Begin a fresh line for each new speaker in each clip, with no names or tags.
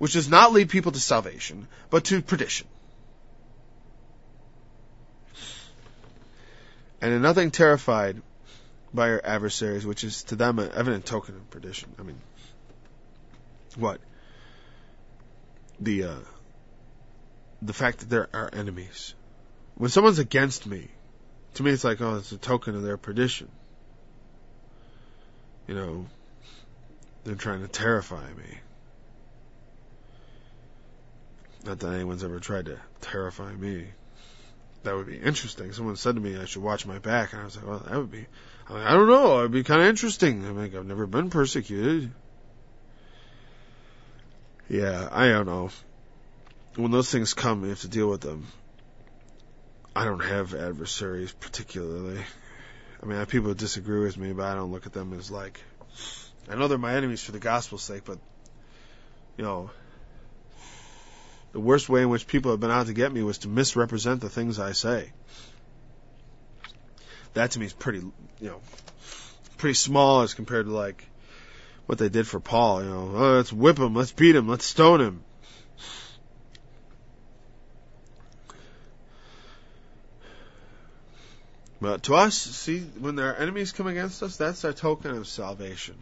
which does not lead people to salvation, but to perdition. And in nothing terrified by your adversaries, which is to them an evident token of perdition. I mean, what? The fact that there are enemies. When someone's against me, to me it's like, oh, it's a token of their perdition. You know, they're trying to terrify me. Not that anyone's ever tried to terrify me. That would be interesting. Someone said to me I should watch my back, and I was like, well, that would be, I don't know, it would be kind of interesting. I mean, I've never been persecuted. Yeah, I don't know. When those things come, you have to deal with them. I don't have adversaries particularly. I mean, I have people who disagree with me, but I don't look at them as like, I know they're my enemies for the gospel's sake, but, you know, the worst way in which people have been out to get me was to misrepresent the things I say. That to me is pretty small as compared to like what they did for Paul. You know, oh, let's whip him, let's beat him, let's stone him. But to us, see, when our enemies come against us, that's our token of salvation.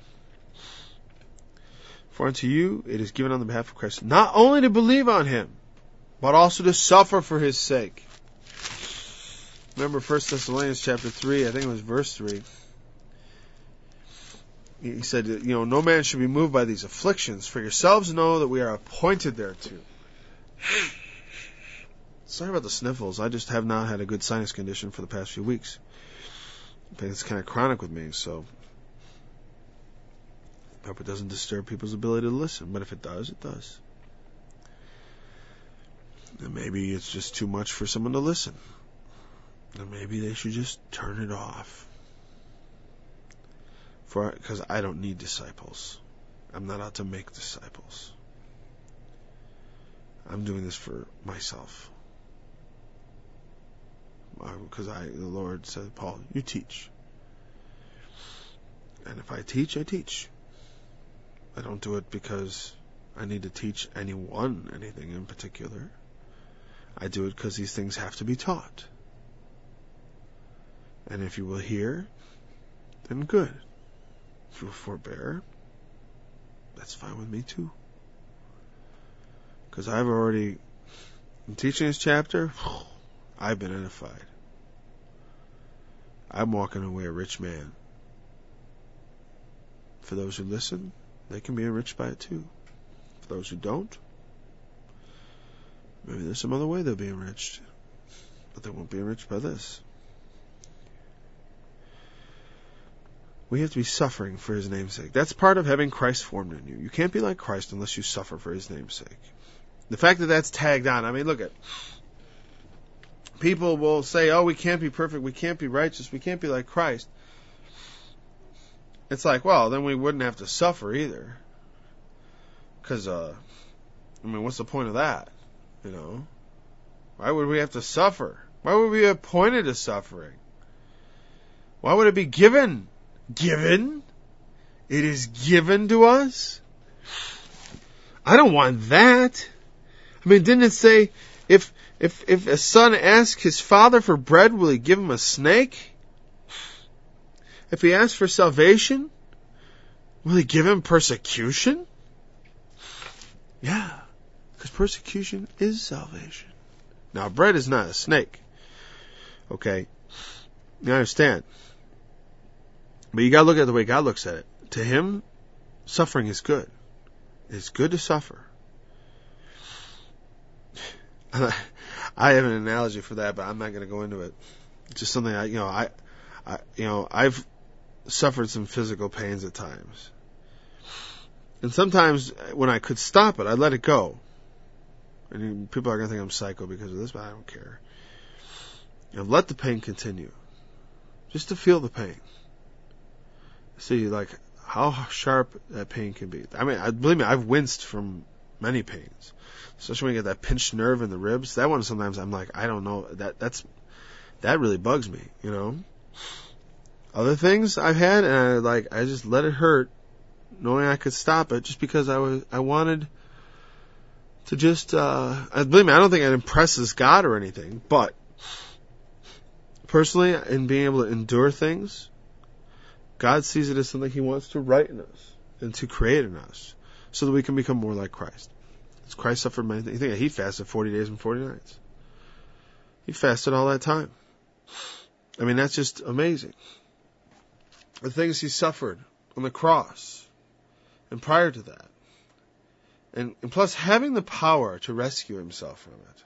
For unto you it is given on the behalf of Christ, not only to believe on him, but also to suffer for his sake. Remember 1 Thessalonians chapter 3, I think it was verse 3. He said, you know, no man should be moved by these afflictions, for yourselves know that we are appointed thereto. Sorry about the sniffles. I just have not had a good sinus condition for the past few weeks. I think it's kind of chronic with me, so I hope it doesn't disturb people's ability to listen. But if it does, it does. And maybe it's just too much for someone to listen. And maybe they should just turn it off. Because I don't need disciples. I'm not out to make disciples. I'm doing this for myself. Because the Lord said, Paul, you teach. And if I teach, I teach. I don't do it because I need to teach anyone anything in particular. I do it because these things have to be taught. And if you will hear, then good. If you will forbear, that's fine with me too. Because I've already, in teaching this chapter, I've been edified. I'm walking away a rich man. For those who listen, they can be enriched by it too. For those who don't, maybe there's some other way they'll be enriched. But they won't be enriched by this. We have to be suffering for his name's sake. That's part of having Christ formed in you. You can't be like Christ unless you suffer for his name's sake. The fact that that's tagged on, I mean, look at, people will say, oh, we can't be perfect, we can't be righteous, we can't be like Christ. It's like, well, then we wouldn't have to suffer either. Because, I mean, what's the point of that? You know? Why would we have to suffer? Why would we be appointed to suffering? Why would it be given? Given? It is given to us? I don't want that. I mean, didn't it say, if a son asks his father for bread, will he give him a snake? If he asks for salvation, will he give him persecution? Yeah, because persecution is salvation. Now, bread is not a snake. Okay? You understand? But you gotta look at the way God looks at it. To him, suffering is good. It's good to suffer. I have an analogy for that, but I'm not going to go into it. It's just something I've suffered some physical pains at times, and sometimes when I could stop it, I let it go. And people are going to think I'm psycho because of this, but I don't care. Let the pain continue, just to feel the pain. See, like how sharp that pain can be. I mean, believe me, I've winced from many pains. Especially when you get that pinched nerve in the ribs. That one sometimes I'm like, I don't know. That really bugs me, you know. Other things I've had, and I just let it hurt, knowing I could stop it, just because I wanted to just, believe me, I don't think it impresses God or anything, but personally, in being able to endure things, God sees it as something He wants to write in us and to create in us so that we can become more like Christ. As Christ suffered many things. You think He fasted 40 days and 40 nights. He fasted all that time. I mean, that's just amazing. The things He suffered on the cross and prior to that. And plus having the power to rescue Himself from it.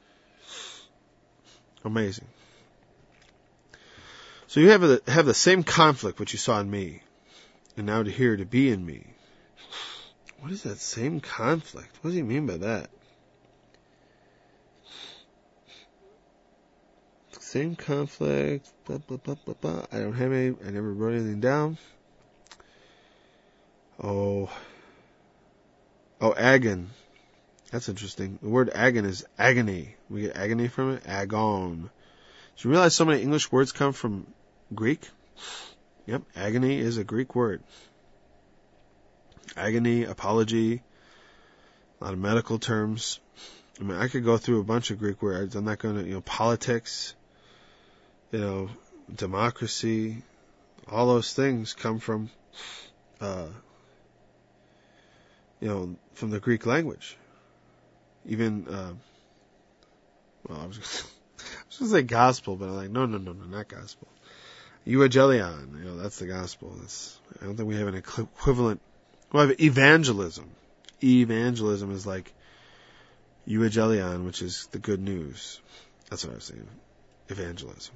Amazing. So you have the same conflict which you saw in me, and now to be in me. What is that same conflict? What does he mean by that? Same conflict. Blah, blah, blah, blah, blah. I don't have any. I never wrote anything down. Oh, agon. That's interesting. The word agon is agony. We get agony from it. Agon. Do you realize so many English words come from Greek? Yep, agony is a Greek word. Agony, apology, a lot of medical terms. I mean, I could go through a bunch of Greek words. I'm not going to, politics, democracy, all those things come from, from the Greek language. Even, I was going to say gospel, but I'm like, no, not gospel. Euangelion, that's the gospel. I don't think we have an equivalent. We have evangelism. Evangelism is like euangelion, which is the good news. That's what I was saying. Evangelism.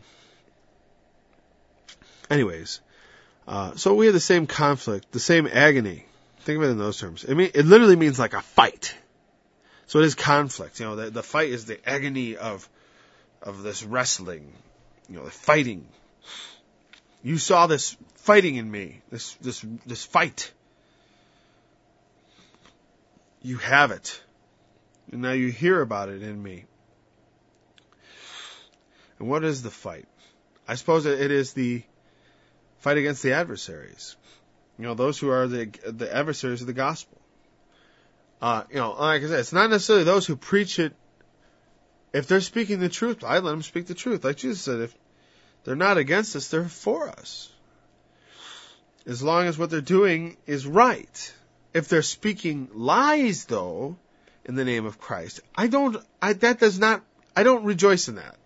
Anyways, so we have the same conflict, the same agony. Think of it in those terms. I mean, it literally means like a fight. So it is conflict. The fight is the agony of this wrestling. The fighting. You saw this fighting in me. This fight. You have it. And now you hear about it in me. And what is the fight? I suppose it is the fight against the adversaries. Those who are the adversaries of the gospel. Like I said, it's not necessarily those who preach it. If they're speaking the truth, I let them speak the truth. Like Jesus said, if they're not against us, they're for us. As long as what they're doing is right. If they're speaking lies, though, in the name of Christ, I don't rejoice in that.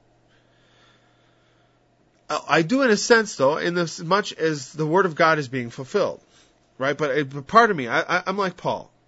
I do in a sense, though, in as much as the Word of God is being fulfilled. Right? But part of me, I'm like Paul.